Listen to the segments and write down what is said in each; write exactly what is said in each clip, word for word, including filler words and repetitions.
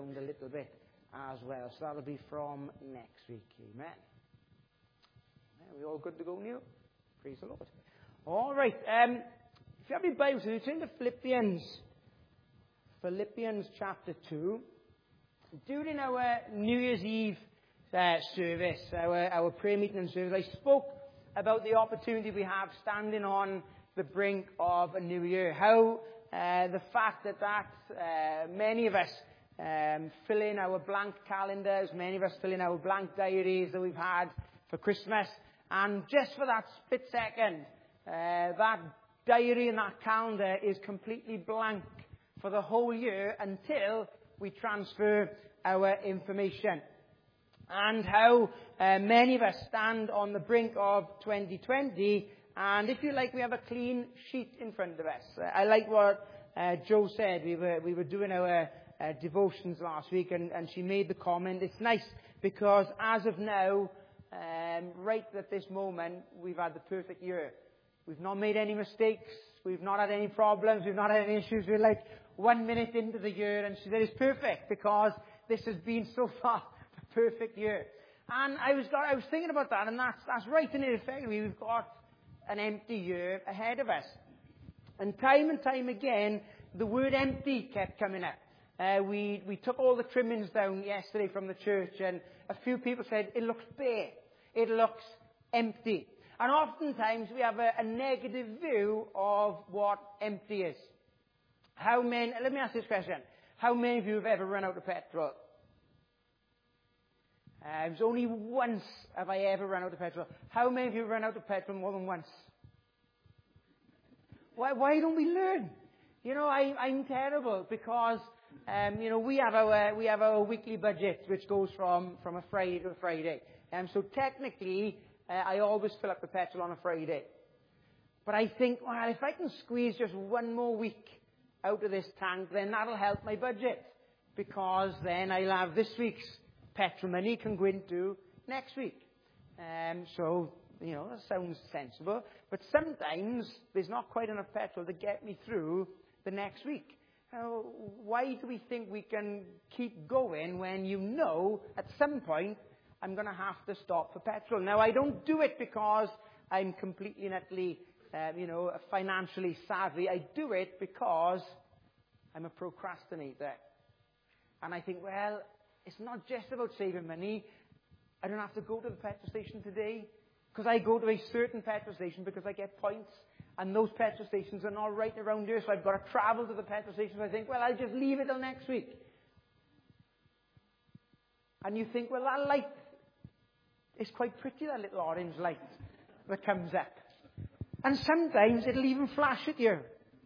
around a little bit as well. So that'll be from next week. Amen. Are we all good to go, Neil? Praise the Lord. All right. Um, if you have your Bibles, you turn to Philippians. Philippians chapter two. During our New Year's Eve uh, service, our, our prayer meeting and service, I spoke about the opportunity we have standing on the brink of a new year. How uh, the fact that, that uh, many of us um, fill in our blank calendars, many of us fill in our blank diaries that we've had for Christmas. And just for that split second, uh, that diary and that calendar is completely blank for the whole year until we transfer our information. And how uh, many of us stand on the brink of twenty twenty, and if you like, we have a clean sheet in front of us. Uh, I like what uh, Joe said. We were we were doing our uh, devotions last week, and, and she made the comment, it's nice because as of now, um, right at this moment, we've had the perfect year. We've not made any mistakes. We've not had any problems. We've not had any issues. We're like one minute into the year, and she said it's perfect because this has been so far the perfect year. And I was I was thinking about that, and that's that's right in it. Effectively, we've got an empty year ahead of us. And time and time again, the word empty kept coming up. Uh, we we took all the trimmings down yesterday from the church, and a few people said it looks bare, it looks empty. And oftentimes we have a, a negative view of what empty is. How many? Let me ask this question: how many of you have ever run out of petrol? Uh, it was only once have I ever run out of petrol. How many of you have run out of petrol more than once? Why, why don't we learn? You know, I, I'm terrible because, um, you know, we have our we have our weekly budget, which goes from, from a Friday to a Friday. And so technically, uh, I always fill up the petrol on a Friday. But I think, well, if I can squeeze just one more week out of this tank, then that'll help my budget. Because then I'll have this week's petrol money can go into next week. Um, so, you know, that sounds sensible. But sometimes there's not quite enough petrol to get me through the next week. Now, why do we think we can keep going when you know at some point I'm going to have to stop for petrol? Now, I don't do it because I'm completely and utterly, uh, you know, financially savvy. I do it because I'm a procrastinator. And I think, well, it's not just about saving money. I don't have to go to the petrol station today because I go to a certain petrol station because I get points. And those petrol stations are not right around here, so I've got to travel to the petrol station. So I think, well, I'll just leave it till next week. And you think, well, that light is quite pretty, that little orange light that comes up. And sometimes it'll even flash at you.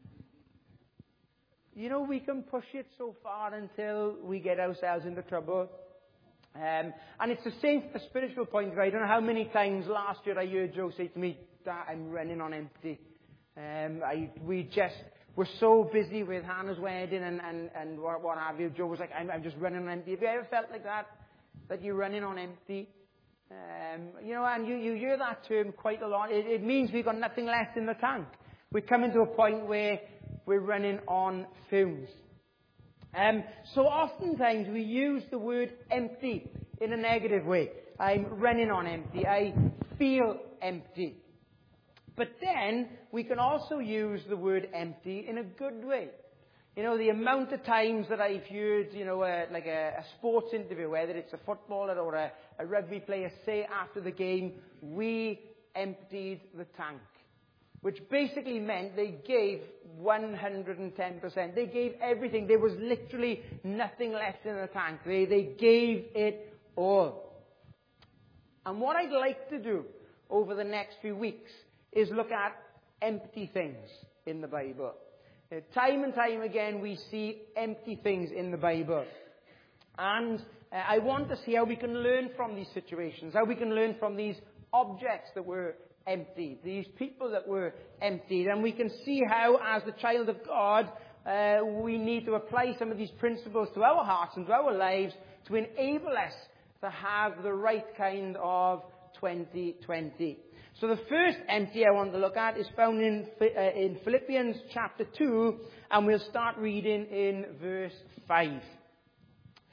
You know, we can push it so far until we get ourselves into trouble. Um, and it's the same from a spiritual point of view. I don't know how many times last year I heard Joe say to me, Dad, I'm running on empty. Um, I, we just were so busy with Hannah's wedding and, and, and what, what have you. Joe was like, I'm, I'm just running on empty. Have you ever felt like that? That you're running on empty? Um, you know, and you, you hear that term quite a lot. It, it means we've got nothing left in the tank. We're coming to a point where we're running on fumes. Um, so oftentimes we use the word empty in a negative way. I'm running on empty. I feel empty. But then we can also use the word empty in a good way. You know, the amount of times that I've heard, you know, uh, like a, a sports interview, whether it's a footballer or a, a rugby player, say after the game, we emptied the tank. Which basically meant they gave one hundred ten percent. They gave everything. There was literally nothing left in the tank. They, they gave it all. And what I'd like to do over the next few weeks is look at empty things in the Bible. Uh, time and time again, we see empty things in the Bible. And uh, I want to see how we can learn from these situations, how we can learn from these objects that were empty, these people that were emptied. And we can see how, as the child of God, uh, we need to apply some of these principles to our hearts and to our lives to enable us to have the right kind of twenty twenty. So the first empty I want to look at is found in, uh, in Philippians chapter two, and we'll start reading in verse five.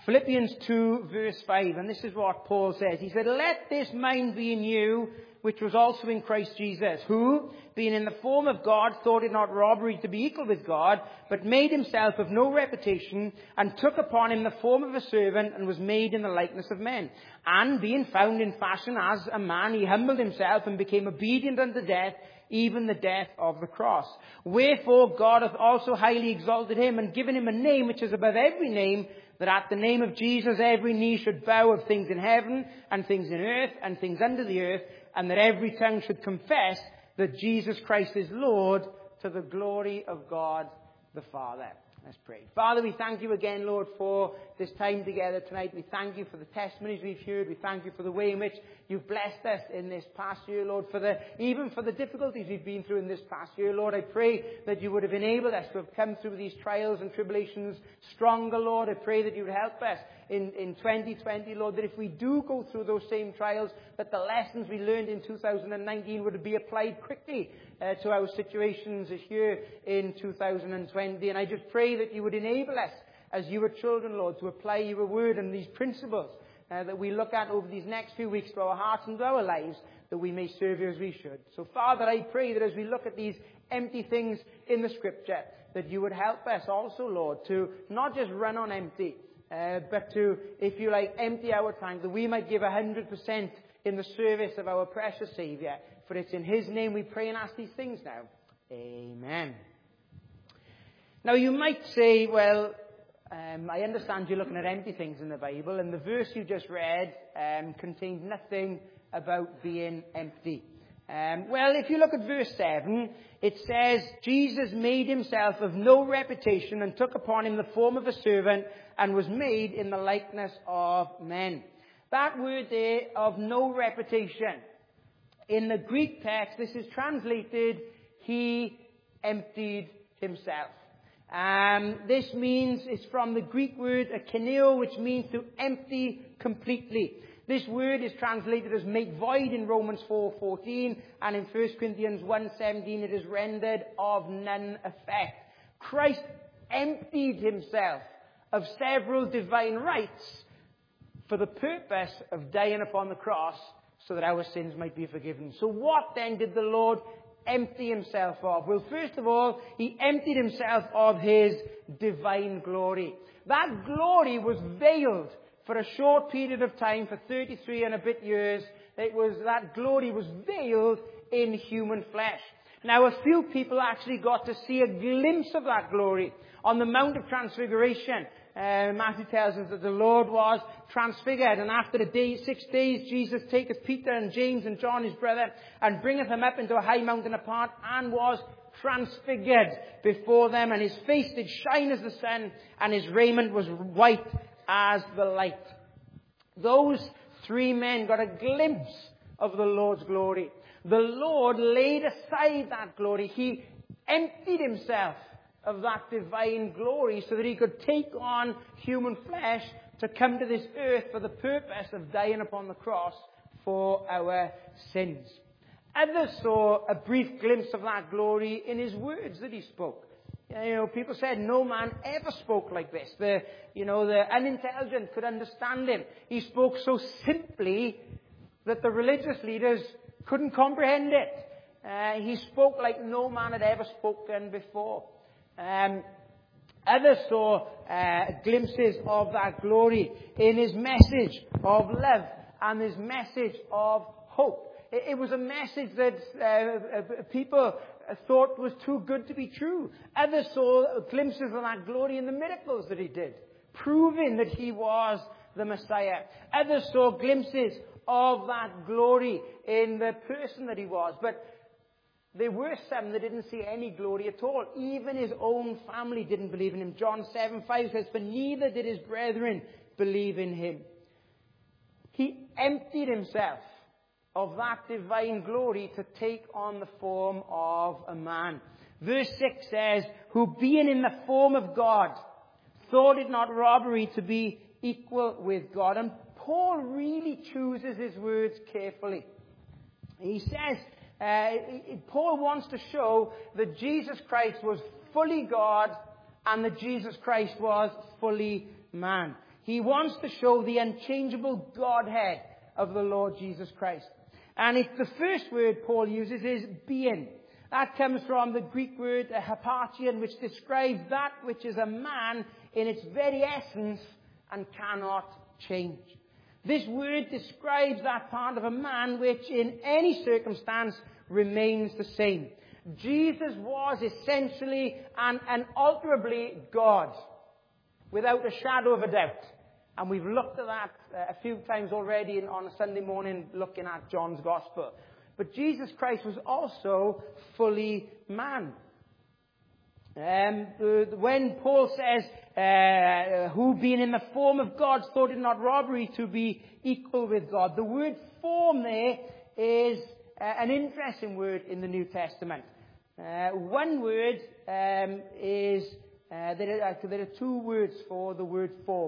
Philippians two, verse five, and this is what Paul says. He said, "Let this mind be in you, which was also in Christ Jesus, who, being in the form of God, thought it not robbery to be equal with God, but made himself of no reputation, and took upon him the form of a servant, and was made in the likeness of men. And being found in fashion as a man, he humbled himself, and became obedient unto death, even the death of the cross. Wherefore God hath also highly exalted him, and given him a name which is above every name, that at the name of Jesus every knee should bow, of things in heaven, and things in earth, and things under the earth, and that every tongue should confess that Jesus Christ is Lord, to the glory of God the Father." Let's pray. Father, we thank you again, Lord, for this time together tonight. We thank you for the testimonies we've heard. We thank you for the way in which you've blessed us in this past year, Lord, for the, even for the difficulties we've been through in this past year. Lord, I pray that you would have enabled us to have come through these trials and tribulations stronger, Lord. I pray that you would help us in, in twenty twenty, Lord, that if we do go through those same trials, that the lessons we learned in two thousand nineteen would be applied quickly uh, to our situations here in two thousand twenty. And I just pray that you would enable us as your children, Lord, to apply your word and these principles uh, that we look at over these next few weeks to our hearts and to our lives, that we may serve you as we should. So, Father, I pray that as we look at these empty things in the Scripture, that you would help us also, Lord, to not just run on empty, uh, but to, if you like, empty our tank, that we might give one hundred percent in the service of our precious Saviour. For it's in his name we pray and ask these things now. Amen. Now, you might say, well, um, I understand you're looking at empty things in the Bible, and the verse you just read um, contains nothing about being empty. Um, well, if you look at verse seven, it says, "Jesus made himself of no reputation, and took upon him the form of a servant, and was made in the likeness of men." That word there, of no reputation, in the Greek text, this is translated, "he emptied himself." Um, this means, it's from the Greek word akineo, which means to empty completely. This word is translated as "make void" in Romans four fourteen, and in First Corinthians one seventeen it is rendered "of none effect." Christ emptied himself of several divine rights for the purpose of dying upon the cross so that our sins might be forgiven. So what then did the Lord empty himself of? Well, first of all, he emptied himself of his divine glory. That glory was veiled for a short period of time, for thirty-three and a bit years. It was, that glory was veiled in human flesh. Now, a few people actually got to see a glimpse of that glory on the Mount of Transfiguration. Uh, Matthew tells us that the Lord was transfigured, and after the day, six days Jesus taketh Peter and James and John his brother, and bringeth them up into a high mountain apart, and was transfigured before them, and his face did shine as the sun, and his raiment was white as the light. Those three men got a glimpse of the Lord's glory. The Lord laid aside that glory. He emptied himself of that divine glory so that he could take on human flesh to come to this earth for the purpose of dying upon the cross for our sins. Others saw a brief glimpse of that glory in his words that he spoke. You know, people said no man ever spoke like this. The, you know, the unintelligent could understand him. He spoke so simply that the religious leaders couldn't comprehend it. Uh, he spoke like no man had ever spoken before. Um, others saw uh, glimpses of that glory in his message of love and his message of hope. It, it was a message that uh, people thought was too good to be true. Others saw glimpses of that glory in the miracles that he did, proving that he was the Messiah. Others saw glimpses of that glory in the person that he was. But there were some that didn't see any glory at all. Even his own family didn't believe in him. John seven five says, "For neither did his brethren believe in him." He emptied himself of that divine glory to take on the form of a man. Verse six says, "Who being in the form of God, thought it not robbery to be equal with God." And Paul really chooses his words carefully. He says, uh, Paul wants to show that Jesus Christ was fully God and that Jesus Christ was fully man. He wants to show the unchangeable Godhead of the Lord Jesus Christ. And it's the first word Paul uses is being. That comes from the Greek word hyparchion, which describes that which is a man in its very essence and cannot change. This word describes that part of a man which in any circumstance remains the same. Jesus was essentially and unalterably God, without a shadow of a doubt. And we've looked at that uh, a few times already on a Sunday morning looking at John's Gospel. But Jesus Christ was also fully man. Um, the, when Paul says, uh, who being in the form of God thought it not robbery to be equal with God. The word form there is uh, an interesting word in the New Testament. Uh, one word um, is, uh, there, are, there are two words for the word form.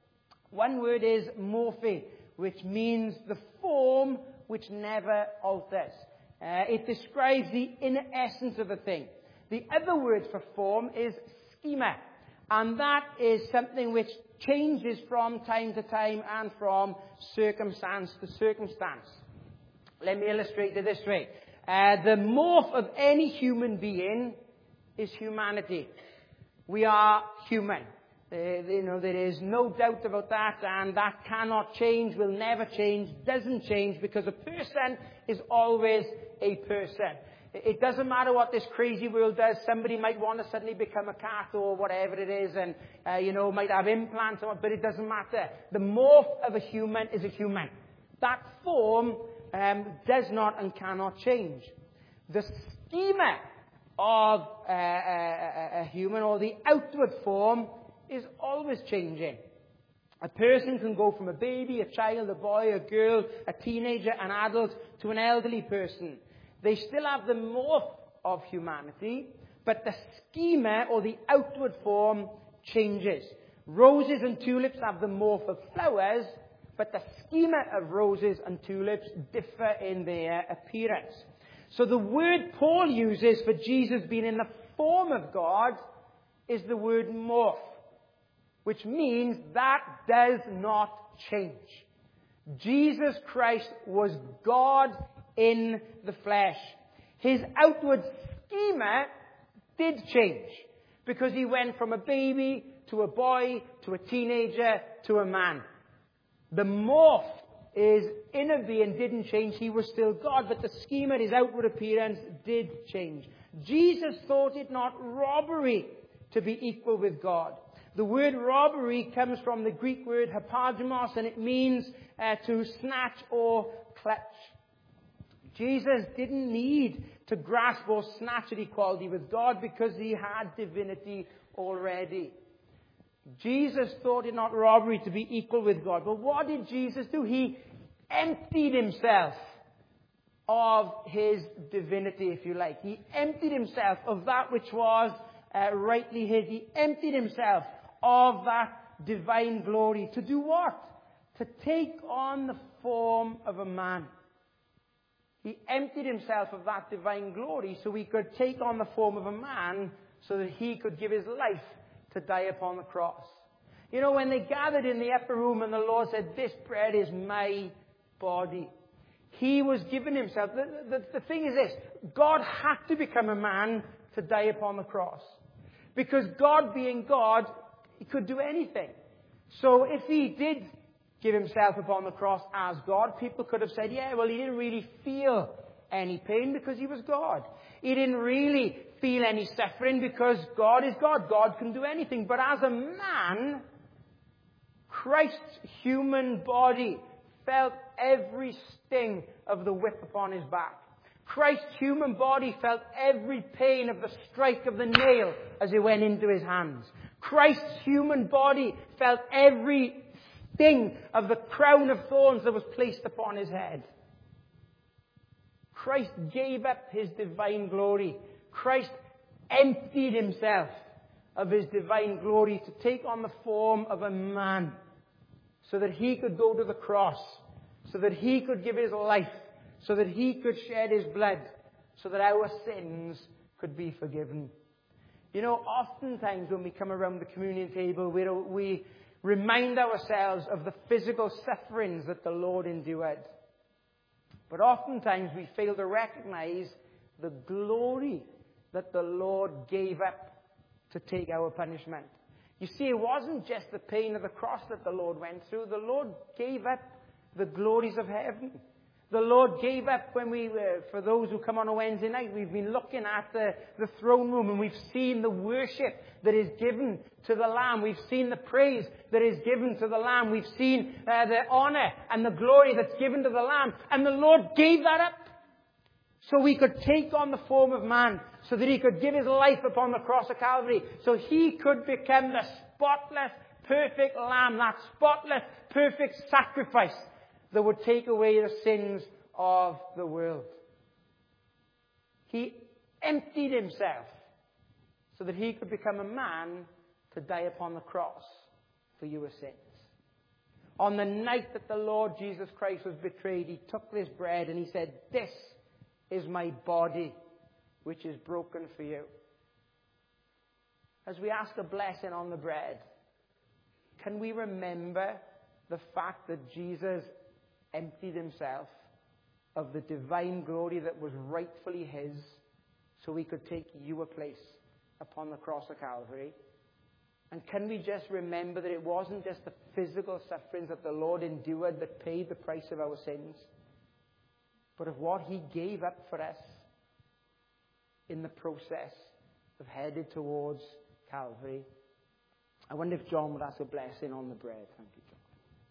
One word is morphe, which means the form which never alters. Uh, it describes the inner essence of a thing. The other word for form is schema, and that is something which changes from time to time and from circumstance to circumstance. Let me illustrate it this way. Uh, the morph of any human being is humanity. We are human. Uh, you know, there is no doubt about that, and that cannot change, will never change, doesn't change, because a person is always a person. It doesn't matter what this crazy world does. Somebody might want to suddenly become a cat or whatever it is, and, uh, you know, might have implants, or, but it doesn't matter. The morph of a human is a human. That form um, does not and cannot change. The schema of uh, a, a human, or the outward form, is always changing. A person can go from a baby, a child, a boy, a girl, a teenager, an adult, to an elderly person. They still have the morph of humanity, but the schema or the outward form changes. Roses and tulips have the morph of flowers, but the schema of roses and tulips differ in their appearance. So the word Paul uses for Jesus being in the form of God is the word morph, which means that does not change. Jesus Christ was God in the flesh. His outward schema did change, because he went from a baby to a boy to a teenager to a man. The morph, his inner being, didn't change. He was still God, but the schema, his outward appearance, did change. Jesus thought it not robbery to be equal with God. The word robbery comes from the Greek word hypargamos, and it means uh, to snatch or clutch. Jesus didn't need to grasp or snatch at equality with God, because he had divinity already. Jesus thought it not robbery to be equal with God. But what did Jesus do? He emptied himself of his divinity, if you like. He emptied himself of that which was uh, rightly his. He emptied himself of that divine glory. To do what? To take on the form of a man. He emptied himself of that divine glory so he could take on the form of a man, so that he could give his life to die upon the cross. You know, when they gathered in the upper room and the Lord said, "This bread is my body," he was giving himself. The, the, the thing is this: God had to become a man to die upon the cross. Because God, being God, he could do anything. So if he did give himself upon the cross as God, people could have said, yeah, well, he didn't really feel any pain because he was God. He didn't really feel any suffering because God is God. God can do anything. But as a man, Christ's human body felt every sting of the whip upon his back. Christ's human body felt every pain of the strike of the nail as it went into his hands. Christ's human body felt every sting of the crown of thorns that was placed upon his head. Christ gave up his divine glory. Christ emptied himself of his divine glory to take on the form of a man, so that he could go to the cross, so that he could give his life, so that he could shed his blood, so that our sins could be forgiven. You know, oftentimes when we come around the communion table, we, we, remind ourselves of the physical sufferings that the Lord endured. But oftentimes we fail to recognize the glory that the Lord gave up to take our punishment. You see, it wasn't just the pain of the cross that the Lord went through. The Lord gave up the glories of heaven. The Lord gave up when we were, for those who come on a Wednesday night, we've been looking at the, the throne room and we've seen the worship that is given to the Lamb. We've seen the praise that is given to the Lamb. We've seen uh, the honor and the glory that's given to the Lamb. And the Lord gave that up so we could take on the form of man, so that he could give his life upon the cross of Calvary, so he could become the spotless, perfect Lamb, that spotless, perfect sacrifice that would take away the sins of the world. He emptied himself so that he could become a man to die upon the cross for your sins. On the night that the Lord Jesus Christ was betrayed, he took this bread and he said, "This is my body, which is broken for you." As we ask a blessing on the bread, can we remember the fact that Jesus emptied himself of the divine glory that was rightfully his, so he could take your place upon the cross of Calvary? And can we just remember that it wasn't just the physical sufferings that the Lord endured that paid the price of our sins, but of what he gave up for us in the process of headed towards Calvary? I wonder if John would ask a blessing on the bread. Thank you, John.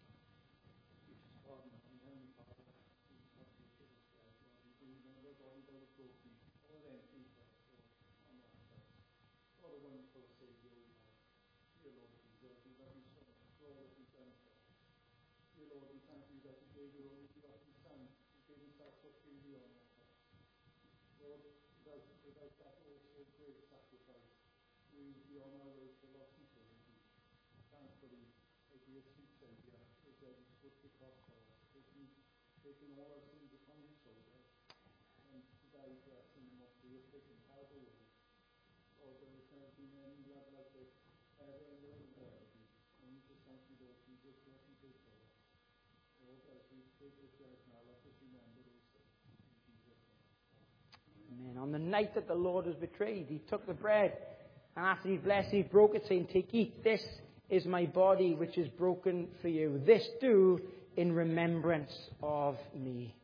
Amen. On the night that the Lord was betrayed, he took the bread, and after he blessed it, he broke it, saying, "Take, eat, this is my body which is broken for you. This do in remembrance of me."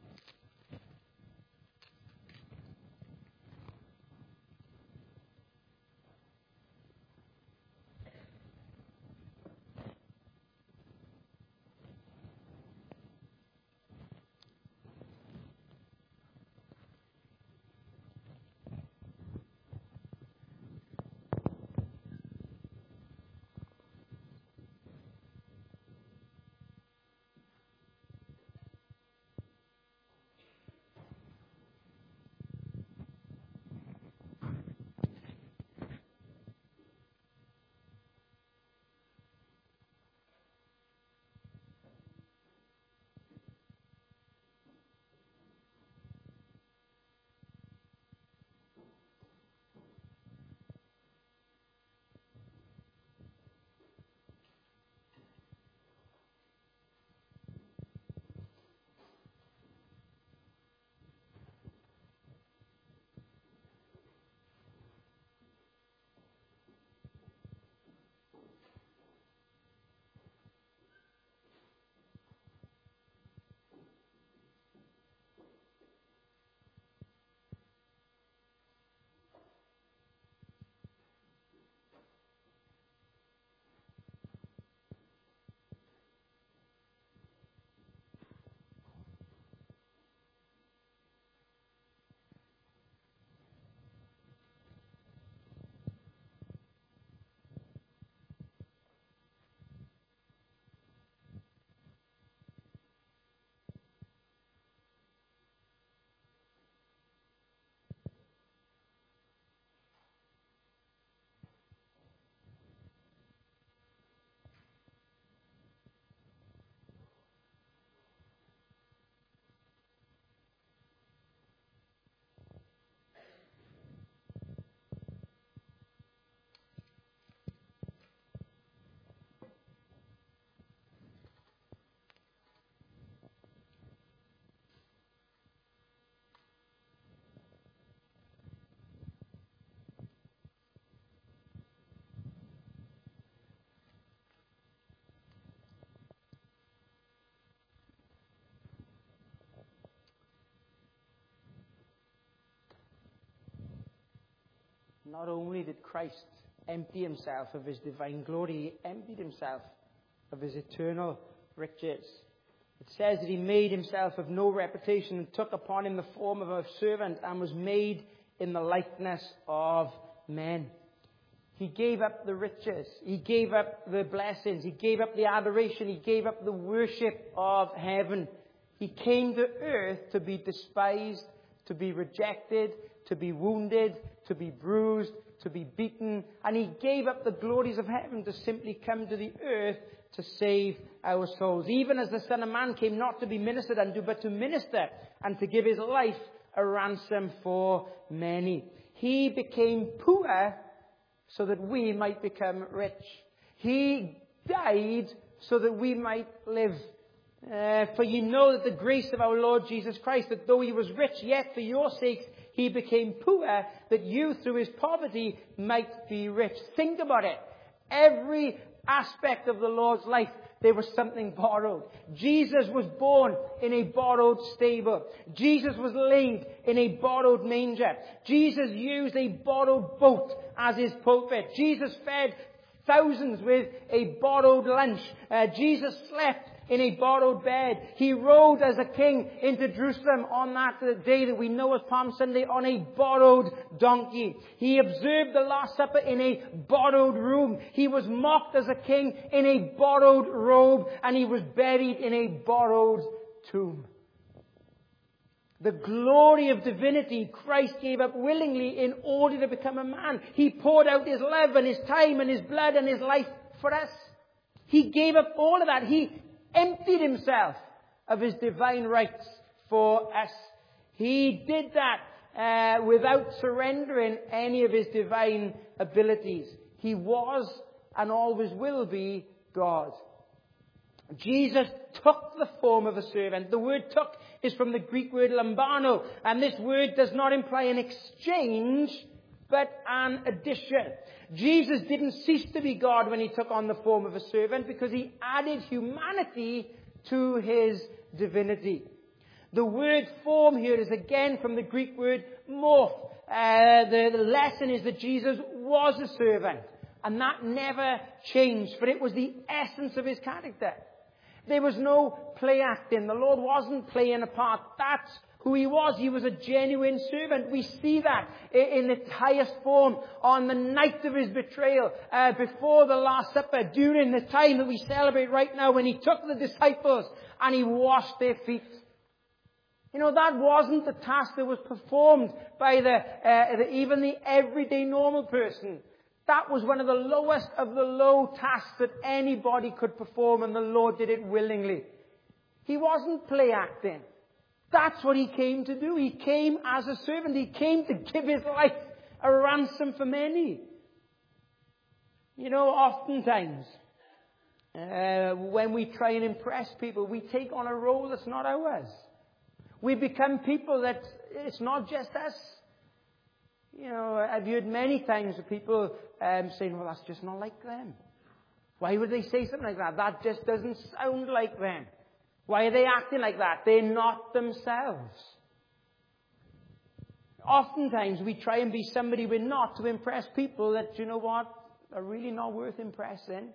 not only did Christ empty himself of his divine glory, he emptied himself of his eternal riches. It says that he made himself of no reputation and took upon him the form of a servant and was made in the likeness of men. He gave up the riches. He gave up the blessings. He gave up the adoration. He gave up the worship of heaven. He came to earth to be despised, to be rejected, to be wounded, to be bruised, to be beaten. And he gave up the glories of heaven to simply come to the earth to save our souls. Even as the Son of Man came not to be ministered unto, but to minister and to give his life a ransom for many. He became poor so that we might become rich. He died so that we might live. Uh, for you know that the grace of our Lord Jesus Christ, that though he was rich, yet for your sakes he became poor, that you through his poverty might be rich. Think about it. Every aspect of the Lord's life, there was something borrowed. Jesus was born in a borrowed stable. Jesus was laid in a borrowed manger. Jesus used a borrowed boat as his pulpit. Jesus fed thousands with a borrowed lunch. Uh, Jesus slept in a borrowed bed. He rode as a king into Jerusalem on that day that we know as Palm Sunday on a borrowed donkey. He observed the Last Supper in a borrowed room. He was mocked as a king in a borrowed robe, and he was buried in a borrowed tomb. The glory of divinity Christ gave up willingly in order to become a man. He poured out his love and his time and his blood and his life for us. He gave up all of that. He emptied himself of his divine rights for us. He did that uh, without surrendering any of his divine abilities. He was and always will be God. Jesus took the form of a servant. The word took is from the Greek word lambano, and this word does not imply an exchange, but an addition. Jesus didn't cease to be God when he took on the form of a servant, because he added humanity to his divinity. The word form here is again from the Greek word morph. Uh, the, the lesson is that Jesus was a servant, and that never changed, for it was the essence of his character. There was no play acting. The Lord wasn't playing a part. That's who he was. He was a genuine servant. We see that in its highest form on the night of his betrayal, uh, before the Last Supper, during the time that we celebrate right now, when he took the disciples and he washed their feet. You know, that wasn't the task that was performed by the, uh, the even the everyday normal person. That was one of the lowest of the low tasks that anybody could perform, and the Lord did it willingly. He wasn't play acting. That's what he came to do. He came as a servant. He came to give his life a ransom for many. You know, oftentimes, uh, when we try and impress people, we take on a role that's not ours. We become people that it's not just us. You know, I've heard many times of people um, saying, well, that's just not like them. Why would they say something like that? That just doesn't sound like them. Why are they acting like that? They're not themselves. Oftentimes we try and be somebody we're not to impress people that, you know what, are really not worth impressing.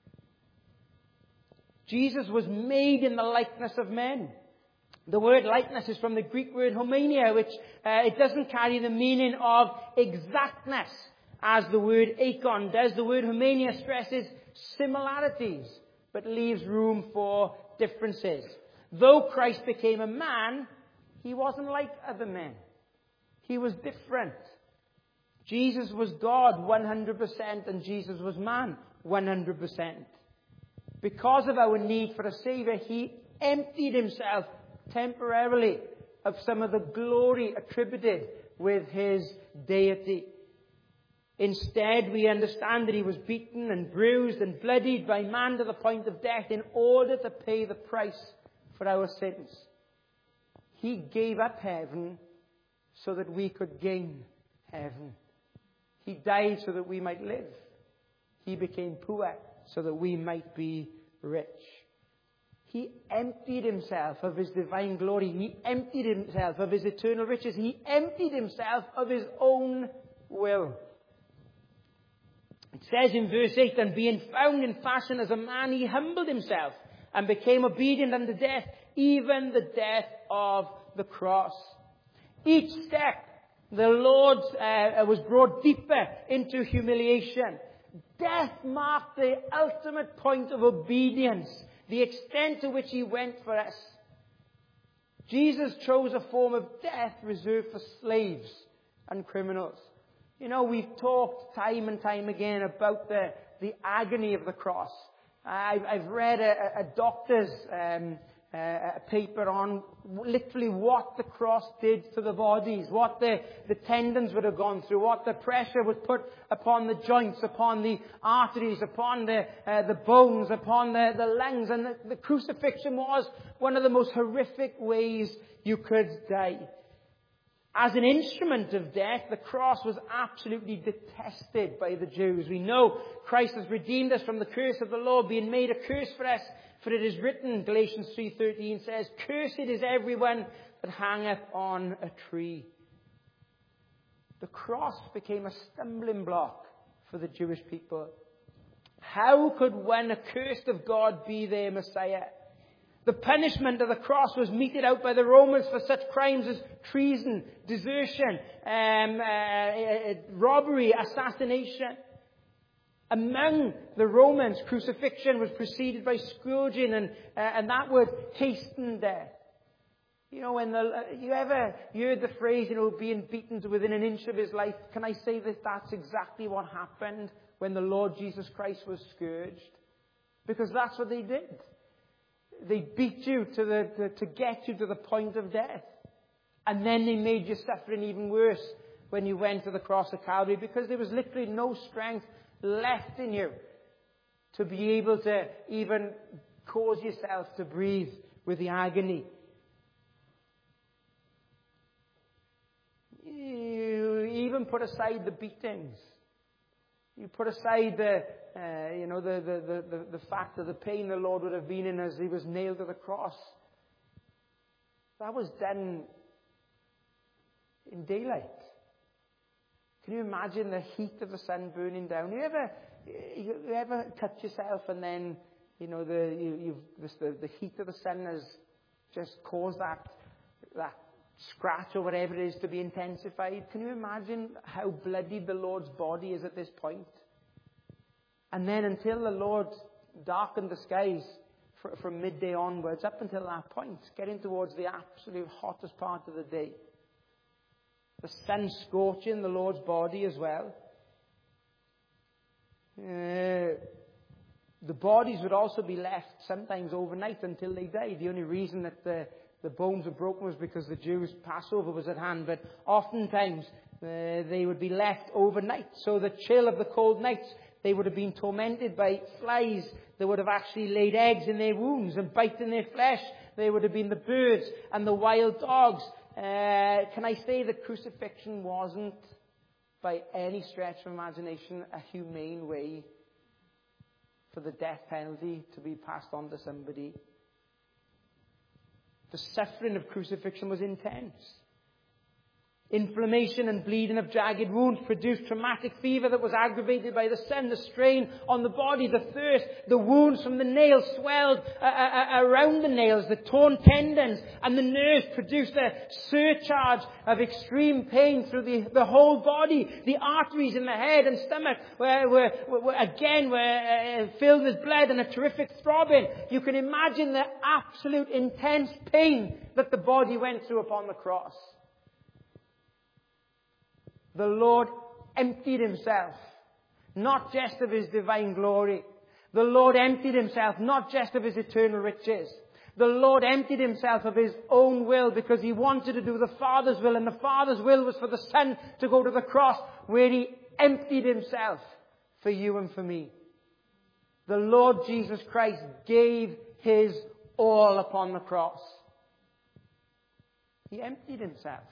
Jesus was made in the likeness of men. The word likeness is from the Greek word homenia, which uh, it doesn't carry the meaning of exactness as the word akon does. The word homenia stresses similarities, but leaves room for differences. Though Christ became a man, he wasn't like other men. He was different. Jesus was God one hundred percent, and Jesus was man one hundred percent. Because of our need for a Savior, he emptied himself temporarily of some of the glory attributed with his deity. Instead, we understand that he was beaten and bruised and bloodied by man to the point of death in order to pay the price for our sins. He gave up heaven so that we could gain heaven. He died so that we might live. He became poor so that we might be rich. He emptied himself of his divine glory. He emptied himself of his eternal riches. He emptied himself of his own will. It says in verse eight, and being found in fashion as a man, he humbled himself and became obedient unto death, even the death of the cross. Each step, the Lord uh, was brought deeper into humiliation. Death marked the ultimate point of obedience, the extent to which he went for us. Jesus chose a form of death reserved for slaves and criminals. You know, we've talked time and time again about the, the agony of the cross. I've, I've read a, a doctor's um, uh, a paper on literally what the cross did to the bodies, what the, the tendons would have gone through, what the pressure was put upon the joints, upon the arteries, upon the, uh, the bones, upon the, the lungs. And the, the crucifixion was one of the most horrific ways you could die. As an instrument of death, the cross was absolutely detested by the Jews. We know Christ has redeemed us from the curse of the law, being made a curse for us. For it is written, Galatians three thirteen says, cursed is everyone that hangeth on a tree. The cross became a stumbling block for the Jewish people. How could one accursed of God be their Messiah? The punishment of the cross was meted out by the Romans for such crimes as treason, desertion, um, uh, robbery, assassination. Among the Romans, crucifixion was preceded by scourging, and uh, and that would hasten death. You know, when the, uh, you ever heard the phrase, you know, being beaten to within an inch of his life? Can I say that that's exactly what happened when the Lord Jesus Christ was scourged? Because that's what they did. They beat you to the to, to get you to the point of death, and then they made your suffering even worse when you went to the cross of Calvary, because there was literally no strength left in you to be able to even cause yourself to breathe with the agony. You even put aside the beatings. You put aside the, uh, you know, the, the, the, the fact of the pain the Lord would have been in as he was nailed to the cross. That was done in daylight. Can you imagine the heat of the sun burning down? You ever, you, you ever cut yourself and then, you know, the you, you've the, the heat of the sun has just caused that that scratch or whatever it is to be intensified? Can you imagine how bloodied the Lord's body is at this point? And then until the Lord darkened the skies for, from midday onwards, up until that point, getting towards the absolute hottest part of the day. The sun scorching the Lord's body as well. Uh, the bodies would also be left sometimes overnight until they died. The only reason that the, the bones were broken was because the Jews' Passover was at hand. But oftentimes uh, they would be left overnight. So the chill of the cold nights, they would have been tormented by flies that would have actually laid eggs in their wounds and biting their flesh. They would have been the birds and the wild dogs. Uh, can I say that crucifixion wasn't, by any stretch of imagination, a humane way for the death penalty to be passed on to somebody? The suffering of crucifixion was intense. Inflammation and bleeding of jagged wounds produced traumatic fever that was aggravated by the sun, the strain on the body, the thirst, the wounds from the nails swelled uh, uh, around the nails, the torn tendons and the nerves produced a surcharge of extreme pain through the, the whole body. The arteries in the head and stomach were, were, were again were uh, filled with blood and a terrific throbbing. You can imagine the absolute intense pain that the body went through upon the cross. The Lord emptied himself, not just of his divine glory. The Lord emptied himself, not just of his eternal riches. The Lord emptied himself of his own will because he wanted to do the Father's will. And the Father's will was for the Son to go to the cross, where he emptied himself for you and for me. The Lord Jesus Christ gave his all upon the cross. He emptied himself.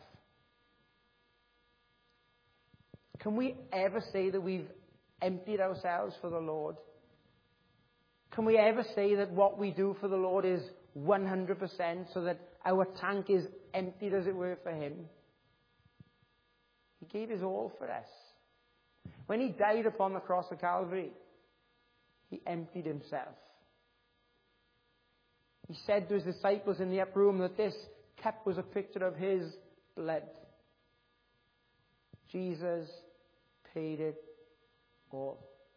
Can we ever say that we've emptied ourselves for the Lord? Can we ever say that what we do for the Lord is one hundred percent so that our tank is emptied, as it were, for him? He gave his all for us. When he died upon the cross of Calvary, he emptied himself. He said to his disciples in the upper room that this cup was a picture of his blood. Jesus paid it all.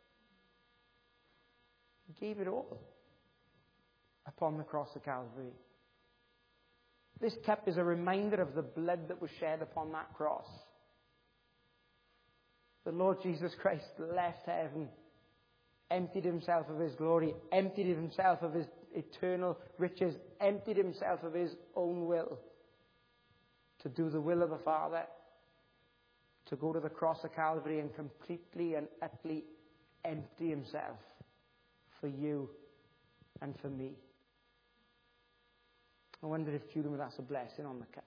He gave it all upon the cross of Calvary. This cup is a reminder of the blood that was shed upon that cross. The Lord Jesus Christ left heaven, emptied himself of his glory, emptied himself of his eternal riches, emptied himself of his own will to do the will of the Father, to go to the cross of Calvary and completely and utterly empty himself for you and for me. I wonder if Judah would ask a blessing on the cup.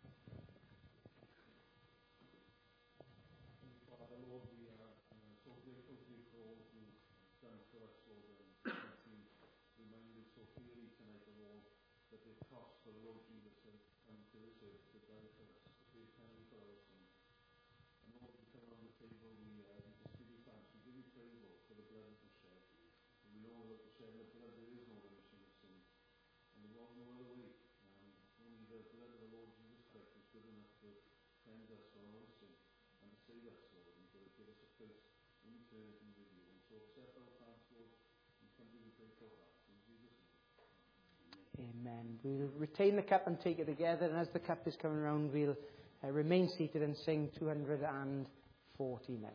Amen. We'll retain the cup and take it together, and as the cup is coming around, we'll uh, remain seated and sing two hundred forty-nine.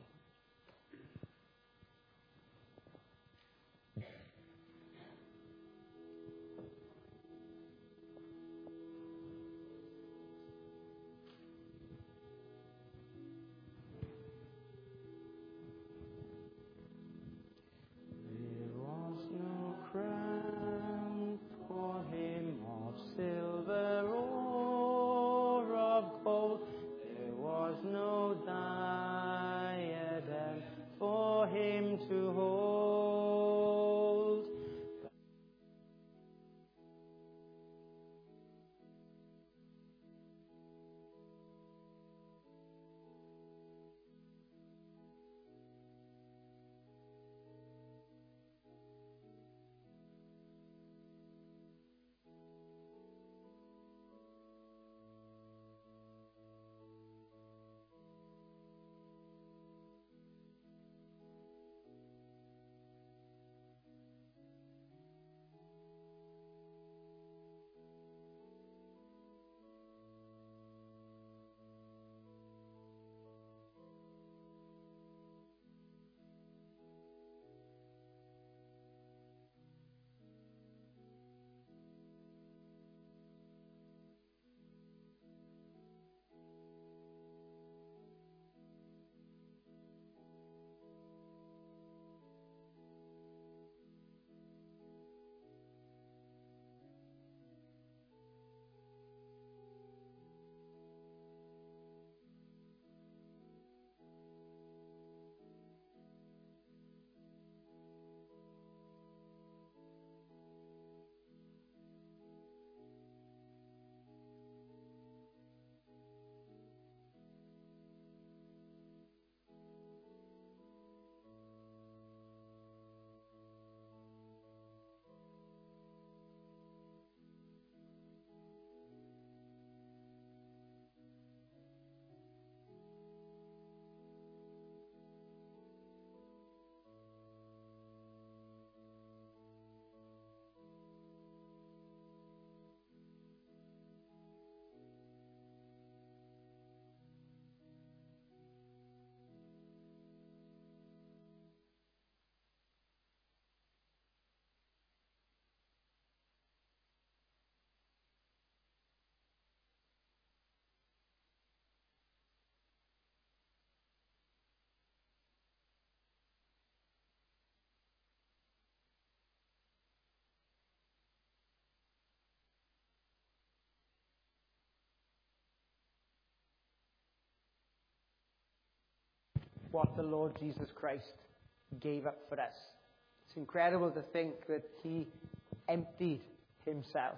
What the Lord Jesus Christ gave up for us. It's incredible to think that he emptied himself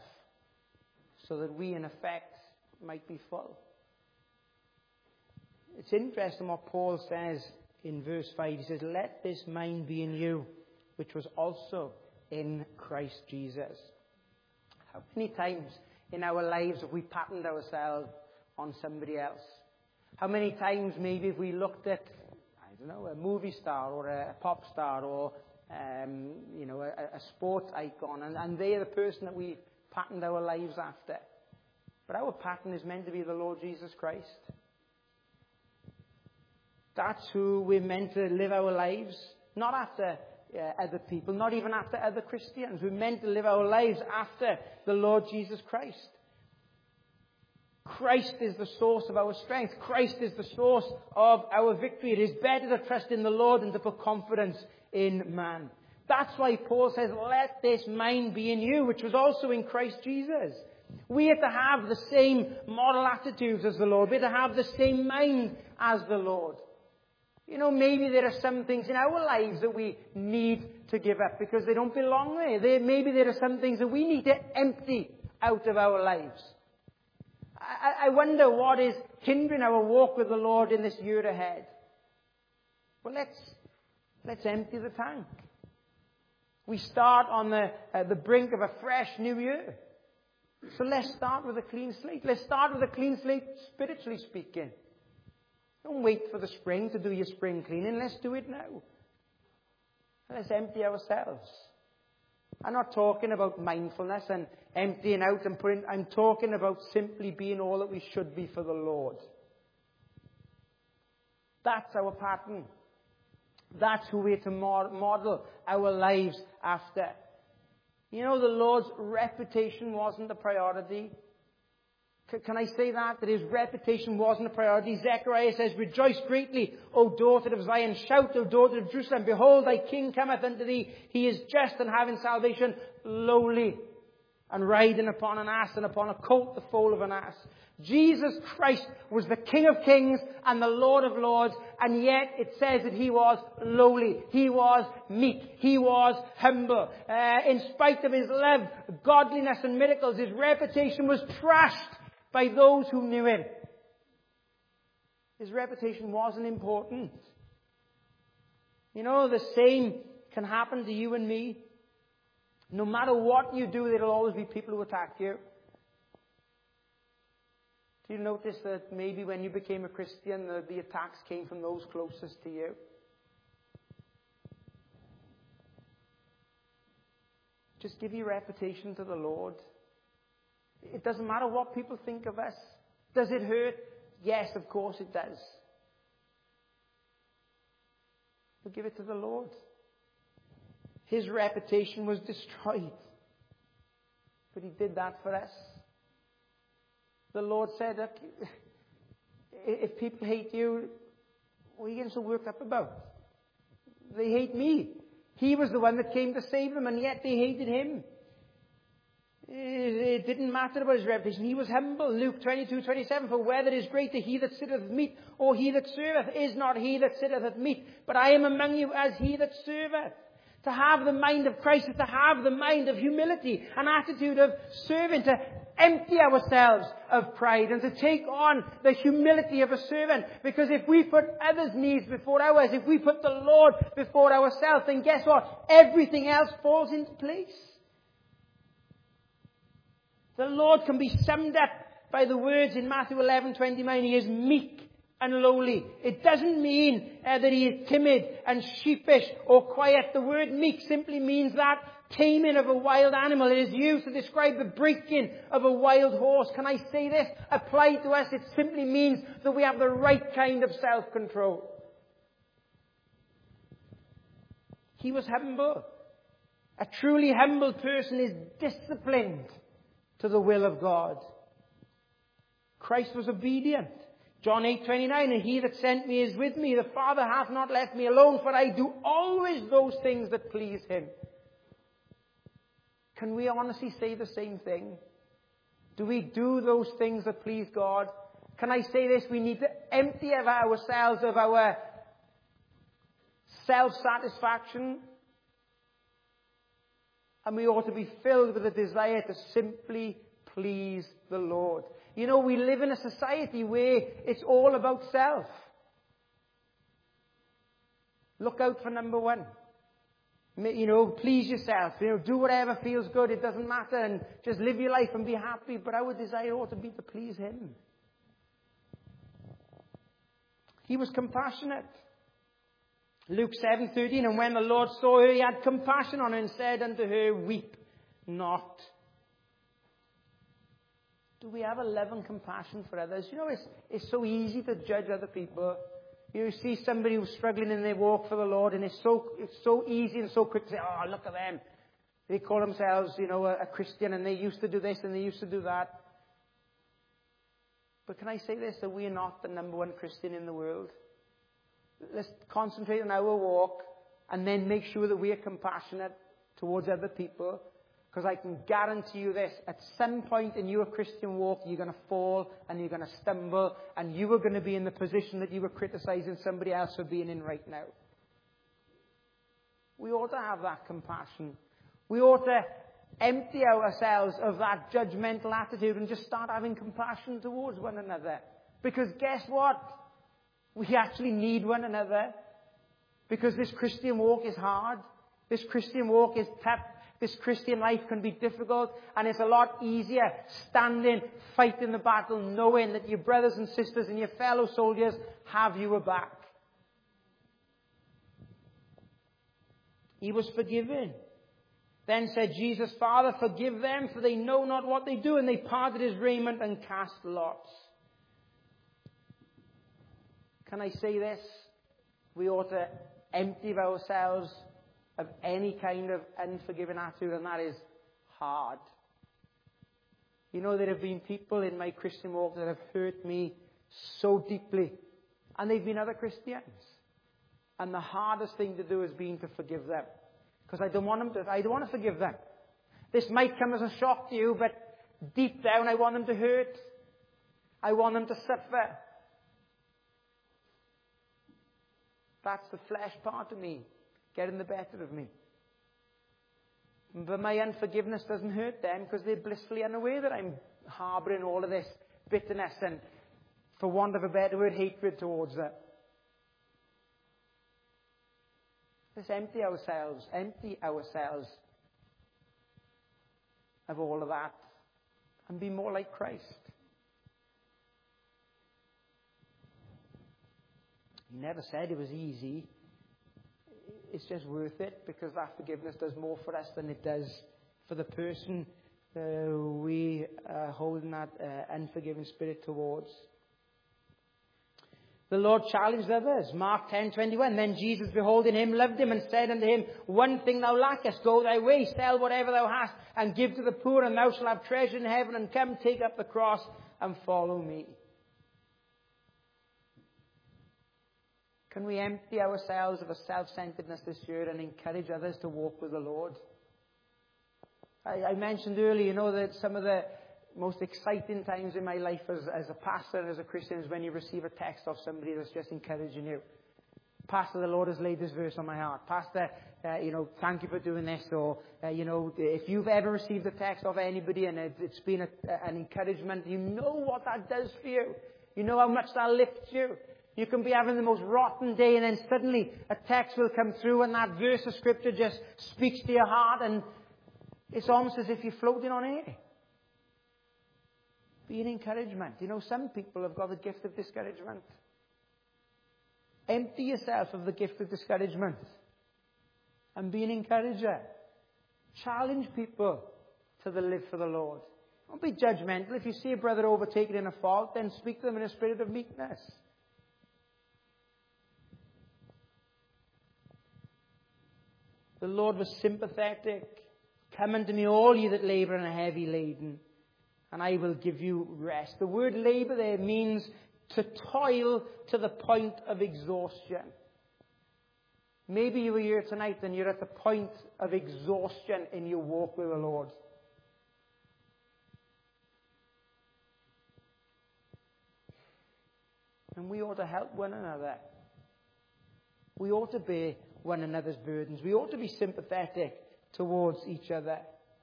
so that we, in effect, might be full. It's interesting what Paul says in verse five. He says, let this mind be in you, which was also in Christ Jesus. How many times in our lives have we patterned ourselves on somebody else? How many times maybe have we looked at, I don't know, a movie star or a pop star or, um, you know, a, a sports icon, and, and they're the person that we patterned our lives after. But our pattern is meant to be the Lord Jesus Christ. That's who we're meant to live our lives, not after uh, other people, not even after other Christians. We're meant to live our lives after the Lord Jesus Christ. Christ is the source of our strength. Christ is the source of our victory. It is better to trust in the Lord than to put confidence in man. That's why Paul says, let this mind be in you, which was also in Christ Jesus. We are to have the same moral attitudes as the Lord. We are to have the same mind as the Lord. You know, maybe there are some things in our lives that we need to give up because they don't belong there. there maybe there are some things that we need to empty out of our lives. I, I wonder what is hindering our walk with the Lord in this year ahead. Well, let's, let's empty the tank. We start on the, uh, the brink of a fresh new year. So let's start with a clean slate. Let's start with a clean slate, spiritually speaking. Don't wait for the spring to do your spring cleaning. Let's do it now. Let's empty ourselves. I'm not talking about mindfulness and emptying out and putting... I'm talking about simply being all that we should be for the Lord. That's our pattern. That's who we're to model our lives after. You know, the Lord's reputation wasn't a priority. Can I say that? That his reputation wasn't a priority. Zechariah says, rejoice greatly, O daughter of Zion. Shout, O daughter of Jerusalem. Behold, thy king cometh unto thee. He is just and having salvation, lowly, and riding upon an ass, and upon a colt the foal of an ass. Jesus Christ was the King of kings and the Lord of lords, and yet it says that he was lowly. He was meek. He was humble. Uh, in spite of his love, godliness and miracles, his reputation was trashed by those who knew him. His reputation wasn't important. You know, the same can happen to you and me. No matter what you do, there will always be people who attack you. Do you notice that maybe when you became a Christian, the, the attacks came from those closest to you? Just give your reputation to the Lord. It doesn't matter what people think of us. Does it hurt? Yes, of course it does. But give it to the Lord. His reputation was destroyed. But he did that for us. The Lord said, look, if people hate you, what are you getting so worked up about? They hate me. He was the one that came to save them, and yet they hated him. It didn't matter about his reputation. He was humble. Luke twenty-two twenty-seven, for whether is greater he that sitteth at meat or he that serveth, is not he that sitteth at meat, but I am among you as he that serveth. To have the mind of Christ is to have the mind of humility, an attitude of serving, to empty ourselves of pride and to take on the humility of a servant. Because if we put others' needs before ours, if we put the Lord before ourselves, then guess what? Everything else falls into place. The Lord can be summed up by the words in Matthew eleven twenty-nine. He is meek and lowly. It doesn't mean uh, that he is timid and sheepish or quiet. The word meek simply means that taming of a wild animal. It is used to describe the breaking of a wild horse. Can I say this? Applied to us, it simply means that we have the right kind of self-control. He was humble. A truly humble person is disciplined to the will of God. Christ was obedient. John eight twenty-nine, and he that sent me is with me. The Father hath not left me alone, for I do always those things that please him. Can we honestly say the same thing? Do we do those things that please God? Can I say this? We need to empty of ourselves of our self-satisfaction. And we ought to be filled with a desire to simply please the Lord. You know, we live in a society where it's all about self. Look out for number one. You know, please yourself. You know, do whatever feels good. It doesn't matter. And just live your life and be happy. But our desire ought to be to please Him. He was compassionate. Luke seven thirteen, and when the Lord saw her, He had compassion on her and said unto her, weep not. Do we have a love and compassion for others? You know, it's, it's so easy to judge other people. You see somebody who's struggling in their walk for the Lord, and it's so, it's so easy and so quick to say, oh, look at them. They call themselves, you know, a, a Christian, and they used to do this and they used to do that. But can I say this, that we are not the number one Christian in the world? Let's concentrate on our walk and then make sure that we are compassionate towards other people. Because I can guarantee you this, at some point in your Christian walk, you're going to fall and you're going to stumble and you are going to be in the position that you were criticizing somebody else for being in right now. We ought to have that compassion. We ought to empty ourselves of that judgmental attitude and just start having compassion towards one another. Because guess what? We actually need one another. Because this Christian walk is hard. This Christian walk is tough. This Christian life can be difficult, and it's a lot easier standing, fighting the battle, knowing that your brothers and sisters and your fellow soldiers have your back. He was forgiven. Then said Jesus, Father, forgive them, for they know not what they do. And they parted his raiment and cast lots. Can I say this? We ought to empty ourselves of any kind of unforgiving attitude, and that is hard. You know, there have been people in my Christian walk that have hurt me so deeply, and they've been other Christians. And the hardest thing to do has been to forgive them, because I don't want them to. I don't want to forgive them. This might come as a shock to you, but deep down, I want them to hurt. I want them to suffer. That's the flesh part of me getting the better of me. But my unforgiveness doesn't hurt them because they're blissfully unaware that I'm harbouring all of this bitterness and, for want of a better word, hatred towards them. Let's empty ourselves, empty ourselves of all of that and be more like Christ. He never said it was easy. It's just worth it, because that forgiveness does more for us than it does for the person uh, we are holding that uh, unforgiving spirit towards. The Lord challenged others. Mark ten twenty-one. Then Jesus, beholding him, loved him and said unto him, one thing thou lackest, go thy way, sell whatever thou hast, and give to the poor, and thou shalt have treasure in heaven, and come take up the cross and follow me. Can we empty ourselves of a self-centeredness this year and encourage others to walk with the Lord? I, I mentioned earlier, you know, that some of the most exciting times in my life as, as a pastor and as a Christian is when you receive a text of somebody that's just encouraging you. Pastor, the Lord has laid this verse on my heart. Pastor, uh, you know, thank you for doing this. Or, uh, you know, if you've ever received a text of anybody and it, it's been a, an encouragement, you know what that does for you. You know how much that lifts you. You can be having the most rotten day, and then suddenly a text will come through and that verse of Scripture just speaks to your heart, and it's almost as if you're floating on air. Be an encouragement. You know, some people have got the gift of discouragement. Empty yourself of the gift of discouragement and be an encourager. Challenge people to the live for the Lord. Don't be judgmental. If you see a brother overtaken in a fault, then speak to them in a spirit of meekness. The Lord was sympathetic. Come unto me, all ye that labour and are heavy laden, and I will give you rest. The word labour there means to toil to the point of exhaustion. Maybe you are here tonight and you're at the point of exhaustion in your walk with the Lord. And we ought to help one another. We ought to bear one another's burdens. We ought to be sympathetic towards each other.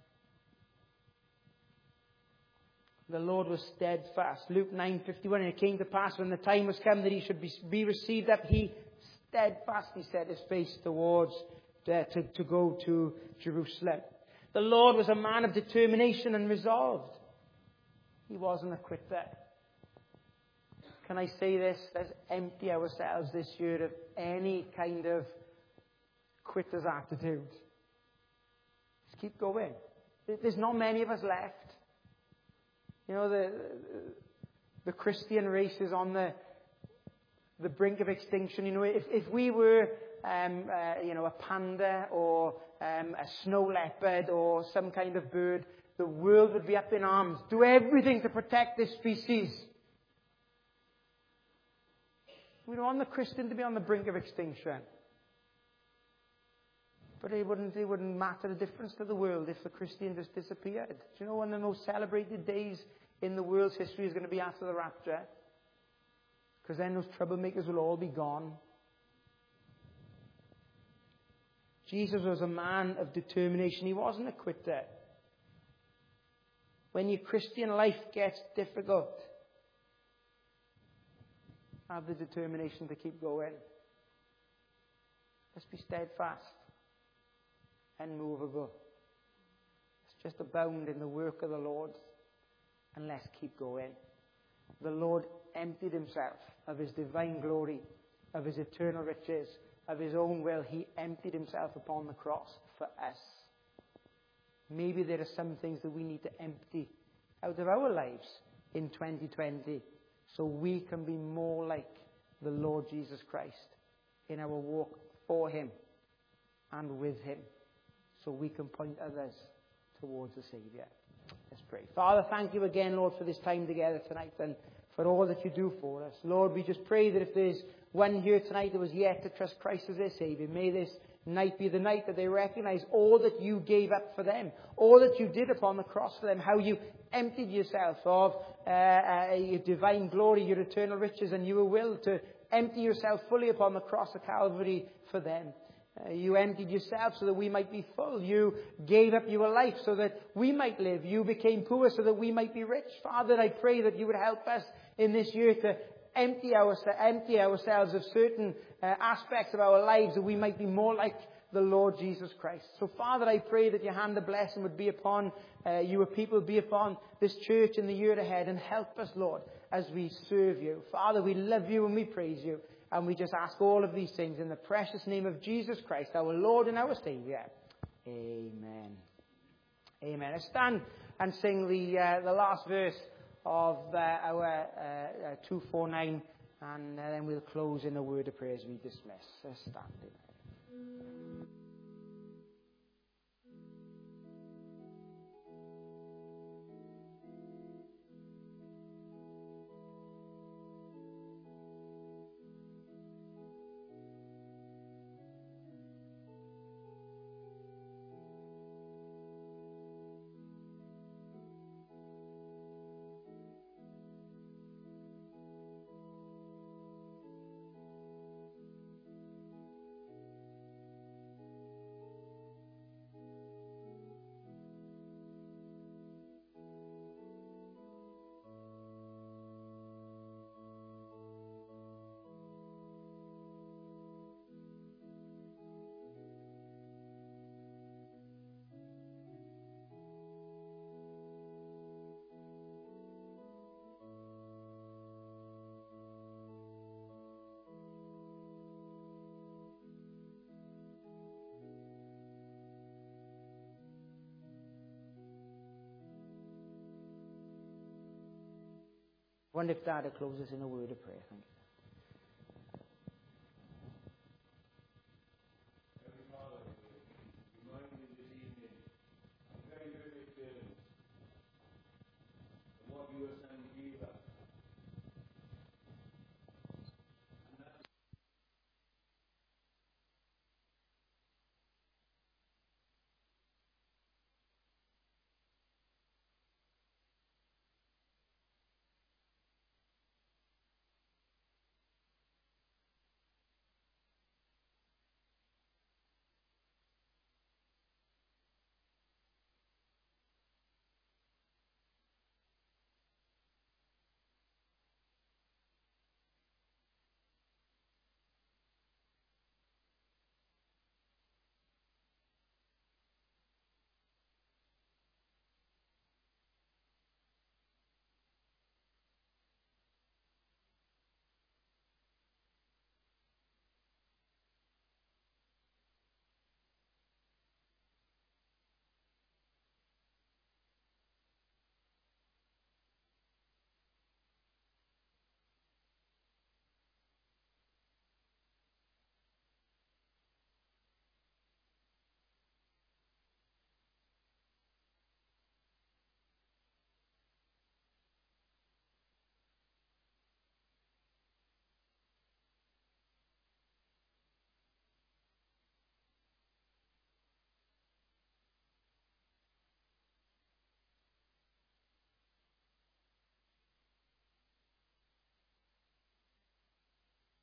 The Lord was steadfast. Luke nine fifty-one. And it came to pass when the time was come that he should be, be received up, he steadfastly set his face towards uh, to, to go to Jerusalem. The Lord was a man of determination and resolved. He wasn't a quitter. Can I say this? Let's empty ourselves this year of any kind of quitter's attitude. Just keep going. There's not many of us left. You know, the the Christian race is on the the brink of extinction. You know, if if we were um, uh, you know a panda or um, a snow leopard or some kind of bird, the world would be up in arms. Do everything to protect this species. We don't want the Christian to be on the brink of extinction. But it wouldn't, it wouldn't matter the difference to the world if the Christian just disappeared. Do you know one of the most celebrated days in the world's history is going to be after the rapture? Because then those troublemakers will all be gone. Jesus was a man of determination. He wasn't a quitter. When your Christian life gets difficult, have the determination to keep going. Let's be steadfast. Unmovable. Let's just abound in the work of the Lord. And let's keep going. The Lord emptied himself of his divine glory, of his eternal riches, of his own will. He emptied himself upon the cross for us. Maybe there are some things that we need to empty out of our lives in twenty twenty so we can be more like the Lord Jesus Christ in our walk for him and with him, so we can point others towards the Saviour. Let's pray. Father, thank you again, Lord, for this time together tonight and for all that you do for us. Lord, we just pray that if there's one here tonight that was yet to trust Christ as their Saviour, may this night be the night that they recognize all that you gave up for them, all that you did upon the cross for them, how you emptied yourself of uh, uh, your divine glory, your eternal riches, and you were willing to empty yourself fully upon the cross of Calvary for them. Uh, you emptied yourself so that we might be full. You gave up your life so that we might live. You became poor so that we might be rich. Father, I pray that you would help us in this year to empty, our, empty ourselves of certain uh, aspects of our lives that we might be more like the Lord Jesus Christ. So, Father, I pray that your hand of blessing would be upon uh, your people, be upon this church in the year ahead, and help us, Lord, as we serve you. Father, we love you and we praise you. And we just ask all of these things in the precious name of Jesus Christ, our Lord and our Saviour. Amen. Amen. Let's stand and sing the uh, the last verse of uh, our uh, uh, two forty-nine, and uh, then we'll close in a word of prayer as we dismiss. Let's stand. Amen. I wonder if Dad will close us in a word of prayer. Thank you. Heavenly Father, we remind you this evening, I'm very, very clear of what you are saying.